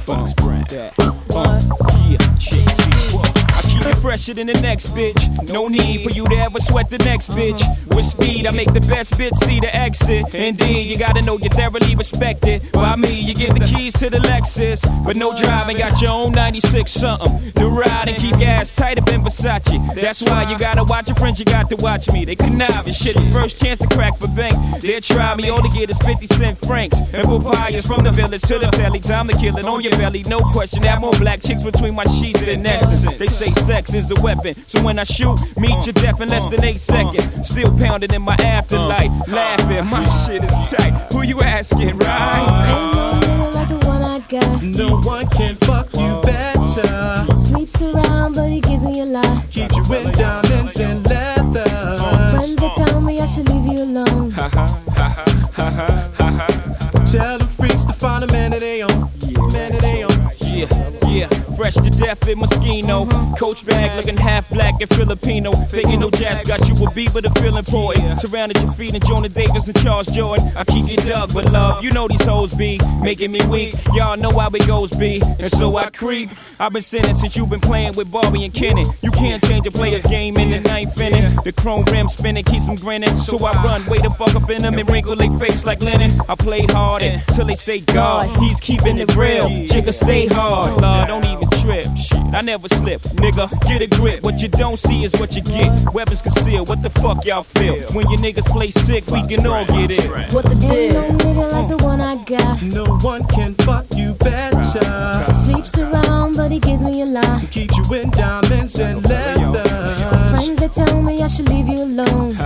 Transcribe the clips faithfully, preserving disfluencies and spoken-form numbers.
Fox brand. Uh, yeah, chick, I keep it fresher than the next bitch. No need for you to ever sweat the next bitch. With speed, I make the best bitch see the exit. Indeed, you gotta know you're thoroughly respected. By me, you get the keys to the Lexus, but no driving. Got your own ninety-six something to ride and keep your ass tight up in Versace. That's why you gotta watch your friends. You got to watch me. They connive and shit. The first chance to crack for bank, they'll try me. All they get is fifty cent francs and papayas from the village to the telly. Time to kill it on your belly, no question. Have more black chicks between my sheets than essence. They say sex is a weapon, so when I shoot, meet your death in less than eight seconds. Still pounding in my afterlife, laughing. My shit is tight. Who you asking, right? Ain't no nigga like the one I got. No one can fuck you better. Sleeps around, but he gives me a lot. Keeps you in diamonds and leather. Friends that tell me I should leave you alone. Tell the freaks to find a man that they own. Man that they own. Yeah, yeah, fresh to death in Moschino. Coach bag looking half black and Filipino. Faking no jazz, got you a beat but a feel important. Surrounded your feet and Jonah Davis and Charles Jordan. I keep you dug but love, you know these hoes be making me weak. Y'all know how it goes be, and so I creep. I've been sinning since you've been playing with Barbie and Kenny. You can't change a player's game in the ninth inning. The chrome rim spinning keeps them grinning. So I run, way the fuck up in them and wrinkle their face like linen. I play hard till they say God, he's keeping it real. Chicka stay hard, Lord, don't even trip. Shit, I never slip, nigga, get a grip. What you don't see is what you get. Weapons concealed, what the fuck y'all feel? When your niggas play sick, we can all get it. What the deal? Ain't no nigga like the one I got. No one can fuck you better. Sleeps around, but he gives me a lot. Keeps you in diamonds and leather. Friends that tell me I should leave you alone.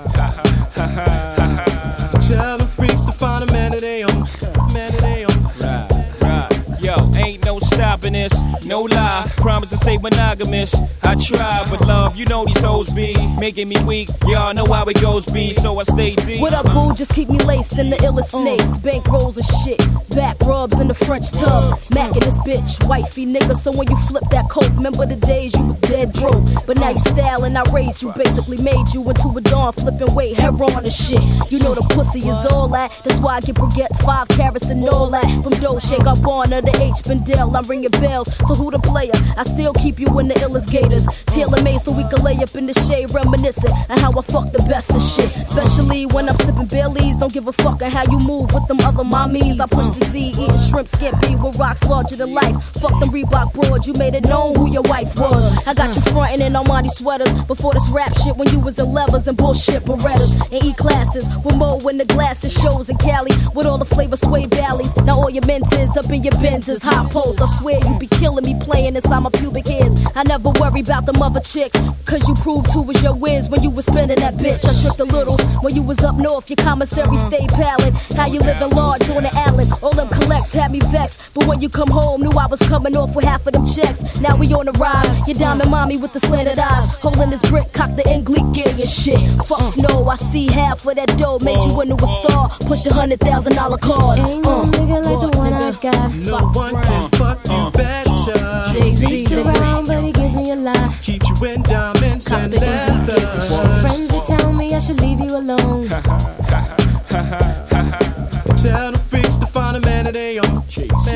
Tell the freaks to find a man that they own. Man that they own. Yo, ain't no stopping this, no lie. Promise to stay monogamous. I try, but love, you know these hoes be making me weak. Y'all know how it goes be, so I stay deep. What up, boo? Just keep me laced in the illest snakes. Bank rolls and shit, back rubs in the French tub. Macking this bitch, wifey nigga. So when you flip that coat, remember the days you was dead broke. But now you styling, I raised you, basically made you into a dawn flipping weight, heroin and shit. You know the pussy is all that. That's why I get baguettes, five carats and all that. From dough shake up on her, the H Bendel, I'm ringing bells. So who the player? I still keep you in the illest gators. Tailor made so we can lay up in the shade, reminiscing on how I fuck the best of shit. Especially when I'm sipping Baileys. Don't give a fuck on how you move with them other mommies. I push the Z, eating shrimp scampi with rocks larger than life. Fuck them Reebok broads, you made it known who your wife was. I got you frontin' in Armani sweaters before this rap shit when you was in levers and bullshit Berettas and E classes with Mo in the glasses shows in Cali with all the flavor sway valleys. Now all your mentors up in your Benzes, hot posts. I swear you be killing me playing inside my pubic hairs. I never worry about them other chicks, cause you proved who was your whiz when you was spinning that bitch. I tripped a little when you was up north, your commissary stayed pallid. How you living large on the island, all them collects had me vexed. But when you come home, knew I was coming off with half of them checks. Now we on the rise, your diamond mommy with the slanted eyes, holding this brick, cock the English gear and shit. Fuck no, I see half of that dough made you into a star. Push a hundred thousand dollar cars. Ain't no nigga like the one I got. No one can fuck you better. Sleeps around, but he gives me a lot. Keeps you in diamonds and leather. Friends that tell me I should leave you alone. Tell the freaks to find a man that they own.